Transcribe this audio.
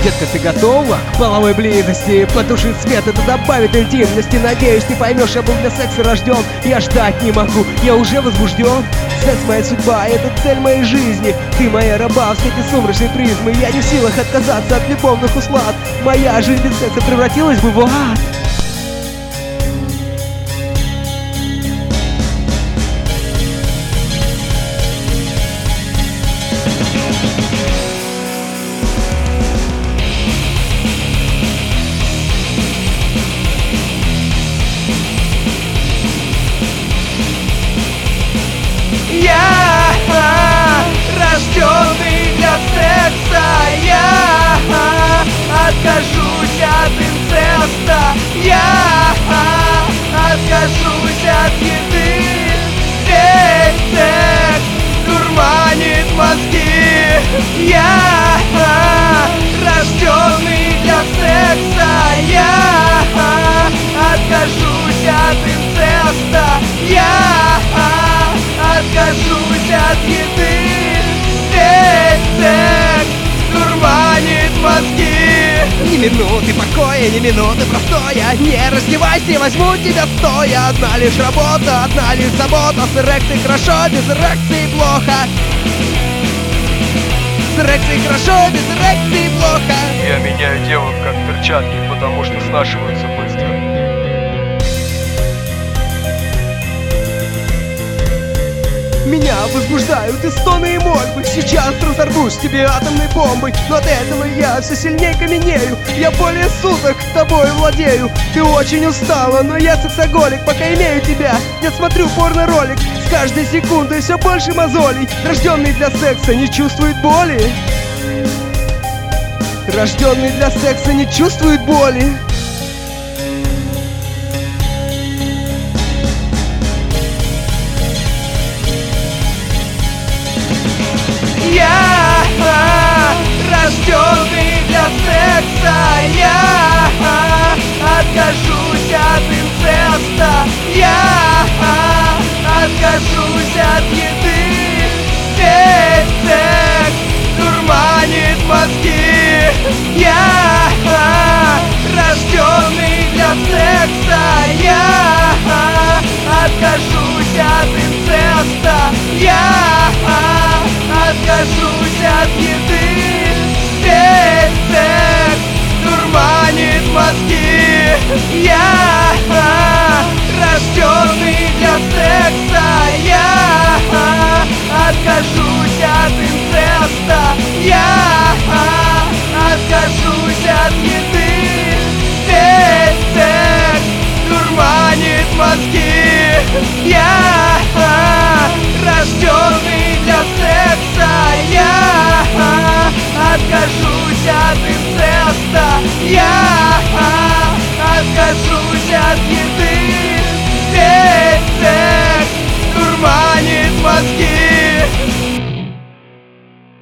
Детка, ты готова к половой близости? Потушить свет, это добавит интимности. Надеюсь, ты поймешь, я был для секса рожден. Я ждать не могу, я уже возбужден. Секс моя судьба, это цель моей жизни. Ты моя раба в свете сумрачной призмы. Я не в силах отказаться от любовных услад. Моя жизнь без секса превратилась бы в ад. Я рожденный для секса, я откажусь от инцеста, я откажусь от еды. Ведь секс дурманит мозги. Я рожденный для секса, я откажусь от инцеста, я откажусь от еды. Ведь секс дурманит мозги. Ни минуты покоя, ни минуты простоя. Не раздевайся, возьму тебя стоя. Одна лишь работа, одна лишь забота. С эрекцией хорошо, без эрекции плохо. С эрекцией хорошо, без эрекции плохо. Я меняю девок как перчатки, потому что снашиваются быстро. Меня возбуждают и стоны, и мольбы. Сейчас разорвусь тебе атомной бомбой. Но от этого я все сильнее каменею. Я более суток тобой владею. Ты очень устала, но я сексоголик. Пока имею тебя, я смотрю порно-ролик. С каждой секундой все больше мозолей. Рожденный для секса не чувствует боли. Рожденный для секса не чувствует боли. Я рожденный для секса, я откажусь от инцеста, я откажусь от еды. Ведь секс дурманит мозги. Я рожденный для секса, я откажусь от инцеста, я откажусь от еды. Ведь секс дурманит мозги. Я рожденный для секса, я откажусь от инцеста, я откажусь от еды. Ведь секс дурманит мозги. Я рожденный для секса, я откажусь от инцеста, я откажусь от еды. Ведь секс дурманит мозги.